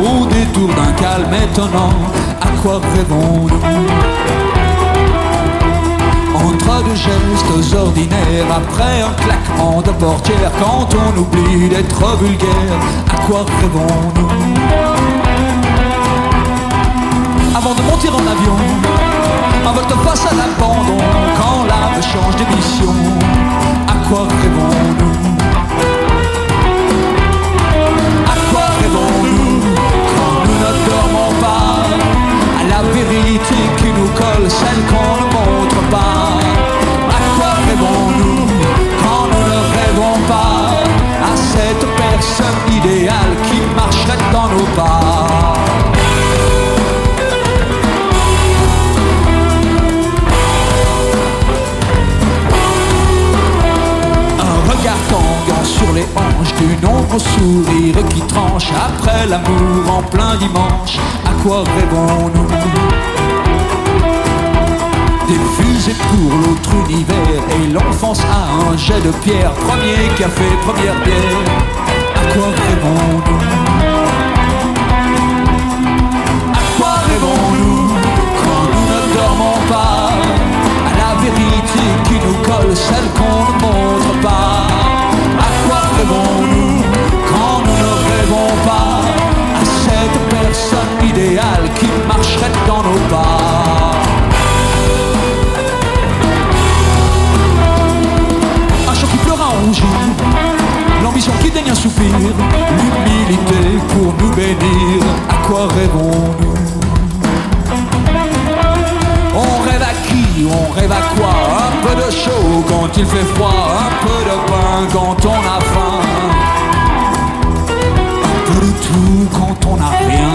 au détour d'un calme étonnant. À quoi rêvons-nous? Entre deux gestes ordinaires, après un claquement de portière, quand on oublie d'être vulgaire, à quoi rêvons-nous? Avant de monter en avion, un volte-face à l'abandon, quand l'âme change d'émission, à quoi rêvons-nous? À quoi rêvons-nous quand nous ne dormons pas? À la vérité qui nous colle, celle qu'on ne montre pas. À quoi rêvons-nous quand nous ne rêvons pas? À cette personne idéale qui marcherait dans nos pas. Tanguant sur les hanches d'une ombre sourire qui tranche après l'amour en plein dimanche. À quoi rêvons-nous? Des fusées pour l'autre univers et l'enfance à un jet de pierre. Premier café, première bière. À quoi rêvons-nous? À quoi rêvons-nous quand nous ne dormons pas? À la vérité qui nous colle, celle qu'on ne montre pas. À quoi rêvons-nous quand nous ne rêvons pas? À cette personne idéale qui marcherait dans nos pas. Un chant qui pleure en rougir, l'ambition qui daigne un soupir, l'humilité pour nous bénir. À quoi rêvons-nous? On rêve à qui? On rêve à quoi? Un peu de chaud quand il fait froid, un peu de pain quand on a faim, un peu de tout quand on n'a rien.